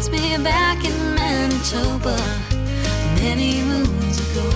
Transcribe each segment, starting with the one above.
puts me back in Manitoba many moons ago.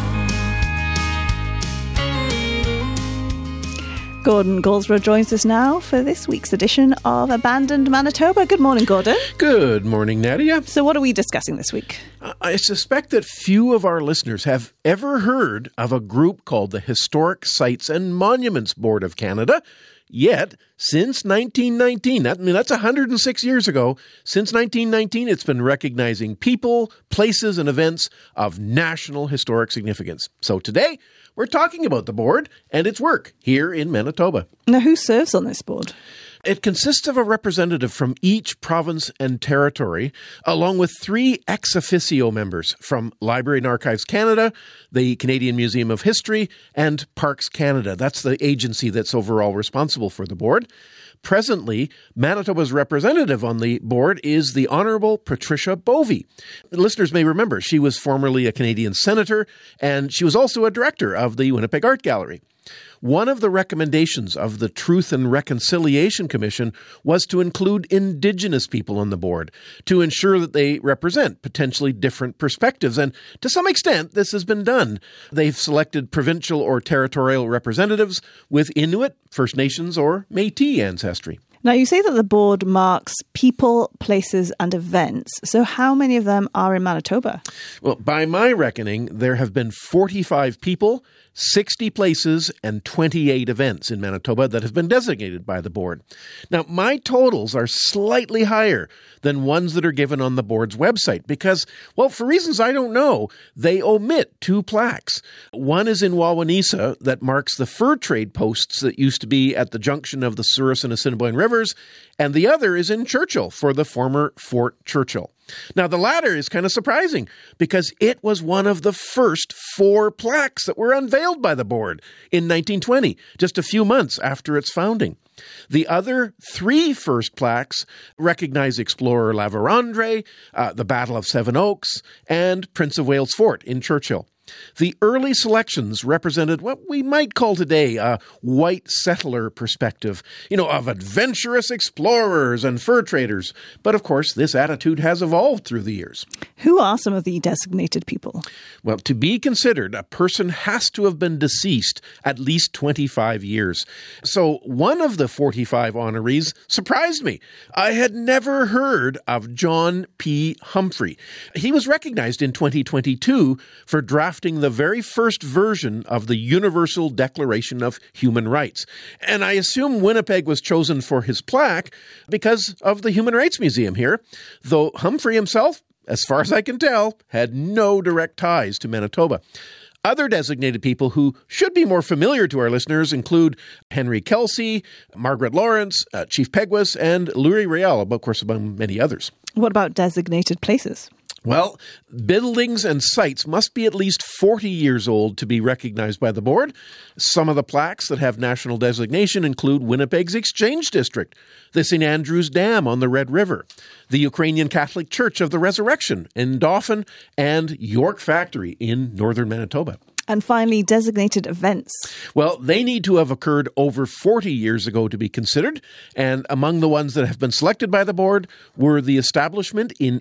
Gordon Goldsborough joins us now for this week's edition of Abandoned Manitoba. Good morning, Gordon. Good morning, Nadia. So what are we discussing this week? I suspect that few of our listeners have ever heard of a group called the Historic Sites and Monuments Board of Canada. Yet, since 1919, that's 106 years ago, since 1919, it's been recognizing people, places, and events of national historic significance. So today, we're talking about the board and its work here in Manitoba. Now, who serves on this board? It consists of a representative from each province and territory, along with 3 ex officio members from Library and Archives Canada, the Canadian Museum of History, and Parks Canada. That's the agency that's overall responsible for the board. Presently, Manitoba's representative on the board is the Honourable Patricia Bovey. Listeners may remember she was formerly a Canadian senator, and she was also a director of the Winnipeg Art Gallery. One of the recommendations of the Truth and Reconciliation Commission was to include Indigenous people on the board to ensure that they represent potentially different perspectives. And to some extent, this has been done. They've selected provincial or territorial representatives with Inuit, First Nations, or Métis ancestry. Now, you say that the board marks people, places, and events. So how many of them are in Manitoba? Well, by my reckoning, there have been 45 people, 60 places, and 28 events in Manitoba that have been designated by the board. Now, my totals are slightly higher than ones that are given on the board's website because, well, for reasons I don't know, they omit 2 plaques. One is in Wawanesa that marks the fur trade posts that used to be at the junction of the Souris and Assiniboine Rivers, and the other is in Churchill for the former Fort Churchill. Now, the latter is kind of surprising because it was one of the first 4 plaques that were unveiled by the board in 1920, just a few months after its founding. The other 3 first plaques recognize explorer La Vérendrye, the Battle of Seven Oaks, and Prince of Wales Fort in Churchill. The early selections represented what we might call today a white settler perspective, of adventurous explorers and fur traders. But of course, this attitude has evolved through the years. Who are some of the designated people? Well, to be considered, a person has to have been deceased at least 25 years. So one of the 45 honorees surprised me. I had never heard of John P. Humphrey. He was recognized in 2022 for drafting the very first version of the Universal Declaration of Human Rights. And I assume Winnipeg was chosen for his plaque because of the Human Rights Museum here, though Humphrey himself, as far as I can tell, had no direct ties to Manitoba. Other designated people who should be more familiar to our listeners include Henry Kelsey, Margaret Lawrence, Chief Peguis, and Louis Riel, of course, among many others. What about designated places? Well, buildings and sites must be at least 40 years old to be recognized by the board. Some of the plaques that have national designation include Winnipeg's Exchange District, the St. Andrew's Dam on the Red River, the Ukrainian Catholic Church of the Resurrection in Dauphin, and York Factory in northern Manitoba. And finally, designated events. Well, they need to have occurred over 40 years ago to be considered. And among the ones that have been selected by the board were the establishment in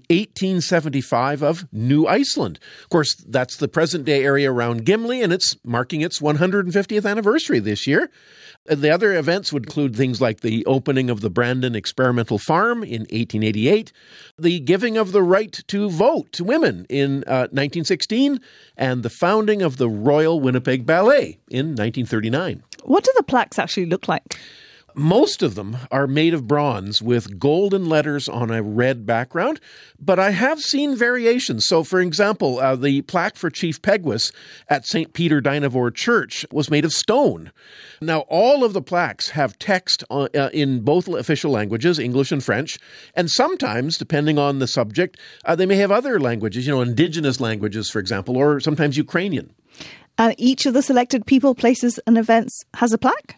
1875 of New Iceland. Of course, that's the present-day area around Gimli, and it's marking its 150th anniversary this year. The other events would include things like the opening of the Brandon Experimental Farm in 1888, the giving of the right to vote to women in 1916, and the founding of the Royal Winnipeg Ballet in 1939. What do the plaques actually look like? Most of them are made of bronze with golden letters on a red background, but I have seen variations. So, for example, the plaque for Chief Peguis at St. Peter Dynevor Church was made of stone. Now, all of the plaques have text in both official languages, English and French, and sometimes, depending on the subject, they may have other languages, indigenous languages, for example, or sometimes Ukrainian. And each of the selected people, places, and events has a plaque?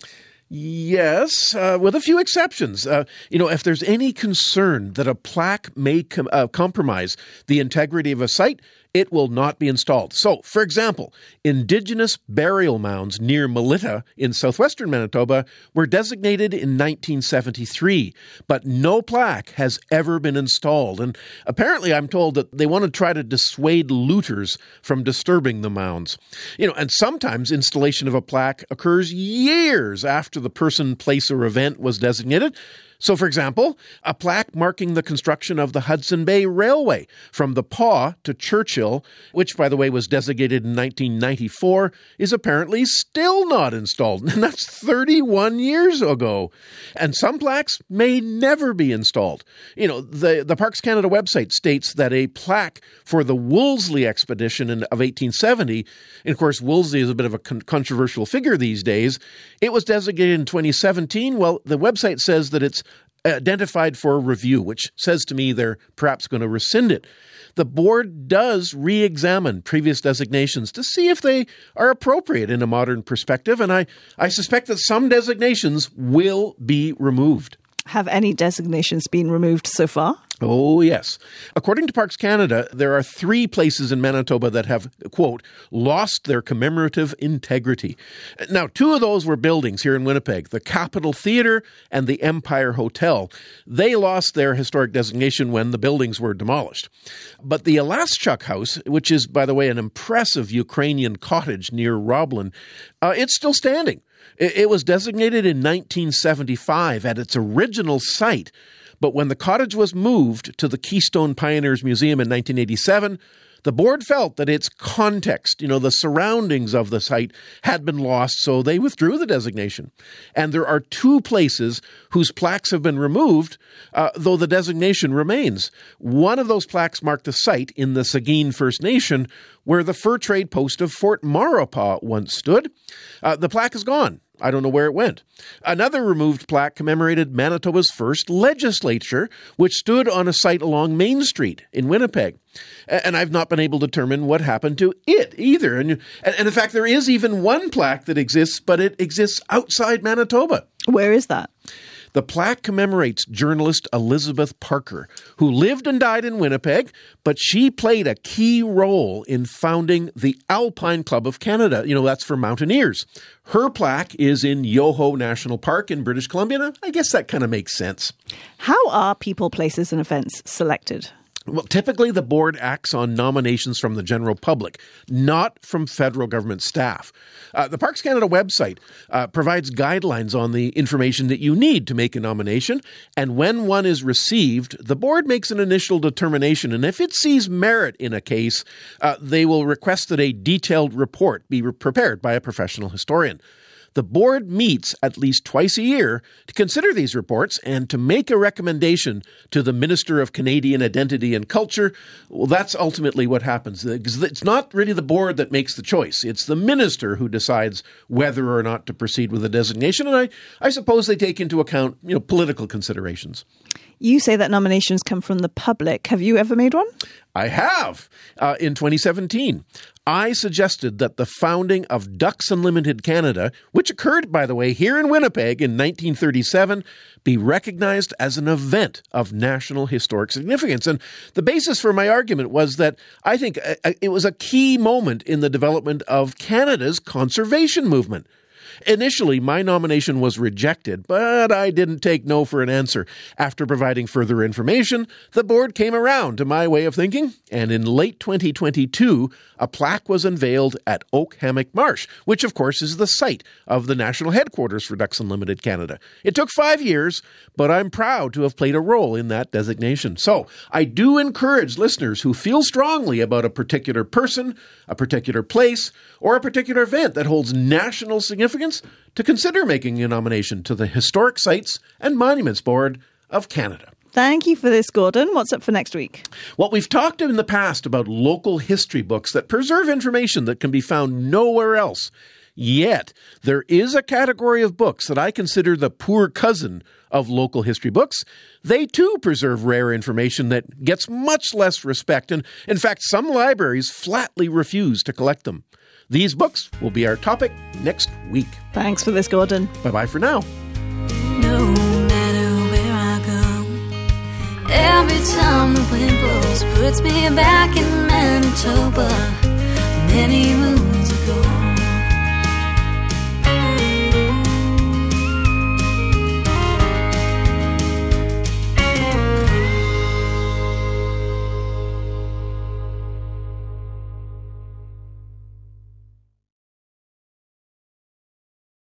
Yes, with a few exceptions. If there's any concern that a plaque may compromise the integrity of a site, it will not be installed. So, for example, Indigenous burial mounds near Melita in southwestern Manitoba were designated in 1973, but no plaque has ever been installed. And apparently I'm told that they want to try to dissuade looters from disturbing the mounds. And sometimes installation of a plaque occurs years after the person, place, or event was designated. So, for example, a plaque marking the construction of the Hudson Bay Railway from the Paw to Churchill, which, by the way, was designated in 1994, is apparently still not installed. And that's 31 years ago. And some plaques may never be installed. The Parks Canada website states that a plaque for the Wolseley expedition of 1870, and of course, Wolseley is a bit of a controversial figure these days, it was designated in 2017. Well, the website says that it's identified for review, which says to me they're perhaps going to rescind it. The board does re-examine previous designations to see if they are appropriate in a modern perspective, and I suspect that some designations will be removed. Have any designations been removed so far? Oh, yes. According to Parks Canada, there are 3 places in Manitoba that have, quote, lost their commemorative integrity. Now, 2 of those were buildings here in Winnipeg, the Capitol Theatre and the Empire Hotel. They lost their historic designation when the buildings were demolished. But the Alaschuk House, which is, by the way, an impressive Ukrainian cottage near Roblin, it's still standing. It was designated in 1975 at its original site, but when the cottage was moved to the Keystone Pioneers Museum in 1987, the board felt that its context, the surroundings of the site, had been lost, so they withdrew the designation. And there are 2 places whose plaques have been removed, though the designation remains. One of those plaques marked the site in the Saugeen First Nation, where the fur trade post of Fort Maurepas once stood. The plaque is gone. I don't know where it went. Another removed plaque commemorated Manitoba's first legislature, which stood on a site along Main Street in Winnipeg. And I've not been able to determine what happened to it either. And in fact, there is even one plaque that exists, but it exists outside Manitoba. Where is that? The plaque commemorates journalist Elizabeth Parker, who lived and died in Winnipeg, but she played a key role in founding the Alpine Club of Canada. That's for mountaineers. Her plaque is in Yoho National Park in British Columbia. I guess that kind of makes sense. How are people, places, and events selected? Well, typically the board acts on nominations from the general public, not from federal government staff. The Parks Canada website provides guidelines on the information that you need to make a nomination, and when one is received, the board makes an initial determination, and if it sees merit in a case, they will request that a detailed report be prepared by a professional historian. The board meets at least twice a year to consider these reports and to make a recommendation to the Minister of Canadian Identity and Culture. Well, that's ultimately what happens. It's not really the board that makes the choice. It's the minister who decides whether or not to proceed with a designation. And I suppose they take into account, political considerations. You say that nominations come from the public. Have you ever made one? I have. In 2017, I suggested that the founding of Ducks Unlimited Canada, which occurred, by the way, here in Winnipeg in 1937, be recognized as an event of national historic significance. And the basis for my argument was that I think it was a key moment in the development of Canada's conservation movement. Initially, my nomination was rejected, but I didn't take no for an answer. After providing further information, the board came around to my way of thinking, and in late 2022, a plaque was unveiled at Oak Hammock Marsh, which of course is the site of the national headquarters for Ducks Unlimited Canada. It took 5 years, but I'm proud to have played a role in that designation. So I do encourage listeners who feel strongly about a particular person, a particular place, or a particular event that holds national significance to consider making a nomination to the Historic Sites and Monuments Board of Canada. Thank you for this, Gordon. What's up for next week? Well, we've talked in the past about local history books that preserve information that can be found nowhere else. Yet, there is a category of books that I consider the poor cousin of local history books. They too preserve rare information that gets much less respect, and in fact, some libraries flatly refuse to collect them. These books will be our topic next week. Thanks for this, Gordon. Bye-bye for now. No matter where I go, every time the wind blows puts me back in Manitoba. Manitoba, many moons.